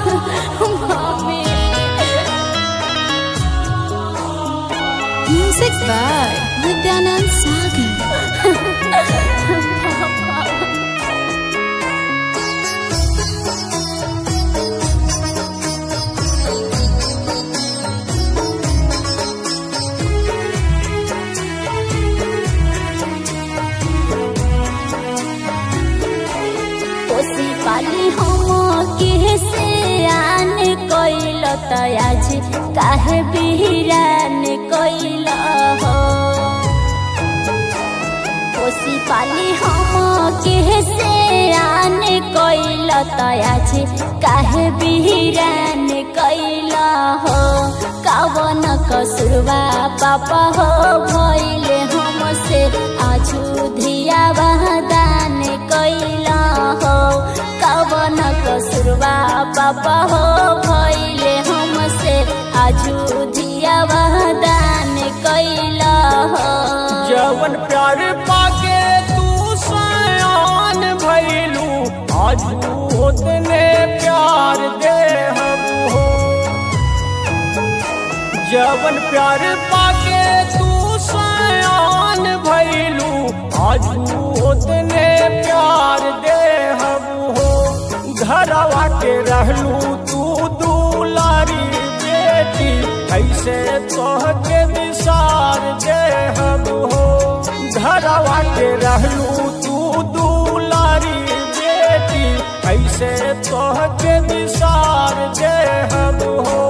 Mommy. Music by Vidyanand Sagar. पाली हम किसे आन कोइल तयाज काहे बिरान कोइल हो कोसी पाली हम किसे आन कोइल तयाज काहे बिरान कोइल हो कावन कसुरवा पापा हो भइले हमसे आजु धिया बहदान कोइल हो कावन कसुरवा पापा हो भइले हमसे आजु धिया बहदान कोइल हो जवन प्यार पाके तू सयान भइलू आजू उतने प्यार दे हम हो जवन प्यार पाके तू सयान भइलू आजू उतने प्यार दे हम हो घरवा के रहलू तू दुलारी बेटी ऐसे तोहके विसार दे हम हो घरवा के रहलू तू दुलारी बेटी ऐसे तोहके विसार दे हम हो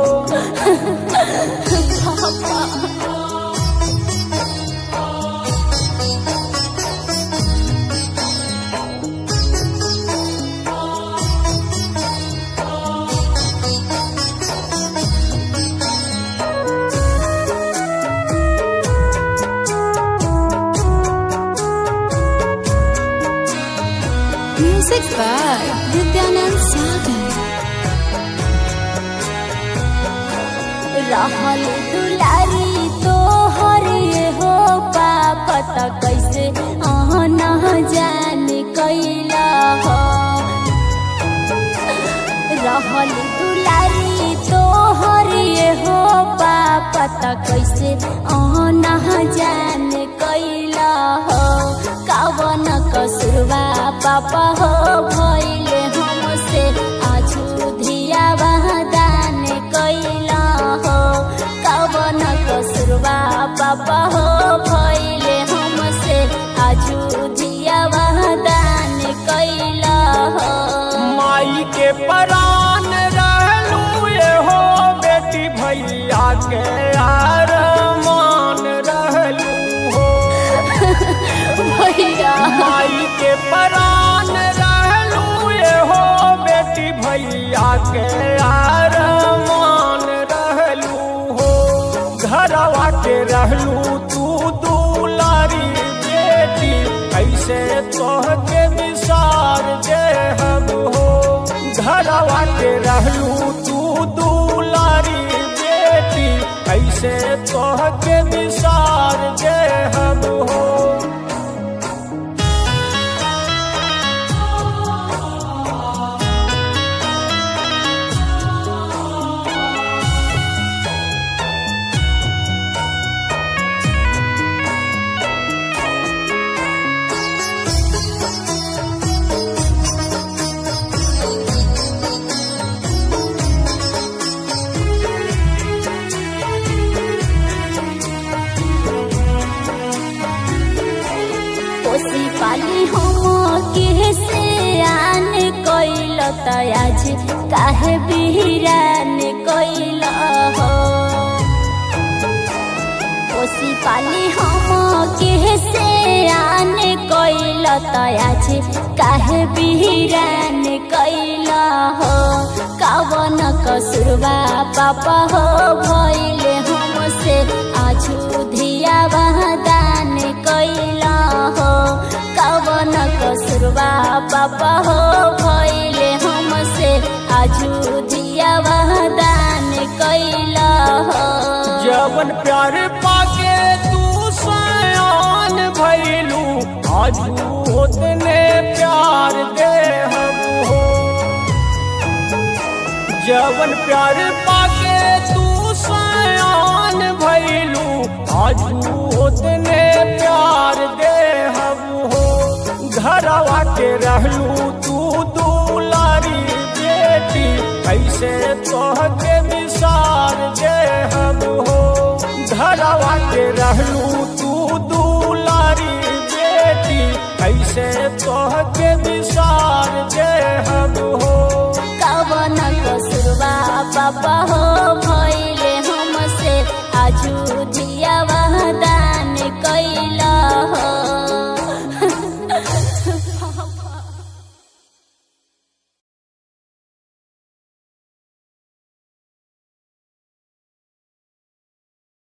Music by Vidyanand Sagar. रहल दुलारी तोहर हो पापत कैसे न जान कैला हो रहल दुलारी तोहर हो पापत कैसे न जान कैला हो कावन कसुरवा पापा हो भइले हमसे आजु धिया बहदान कैला हो कावन कसुरवा पापा हो भइले हमसे आजु धिया बहदान कैला हो माई के परान रहलू ये हो बेटी भैया के अरमान रहलू हो भैया माई के परान रहलू ये हो बेटी भैया के अरमान रहलू हो घरवा के रहलू तू दुलारी बेटी ऐसे तोहके विसार दे हम हो घरवा के रहलू तू दुलारी बेटी ऐसे तोहके विसार दे हम हो पाली हम किसे आन कोइल तयाज काहे बिरान कोइल हो कोसी पाली हम किसे आन कोइल तयाज काहे बिरान कोइल हो कावन कसुरवा पापा हो भइले हमसे आजु धिया बहदान कोइल हो कावन कसुरवा पापा हो भइले हमसे आजु धिया बहदान कैल हो जवन प्यार पाके तू सयान भइलू आजू उतने प्यार दे हम हो जवन प्यार पाके तू सयान भैलू आजू उतने प्यार दे हम हो। घरवा के रहलू तू दुलारी बेटी कैसे तोहके विसार दे हम हो। घरवा के रहलू तू दुलारी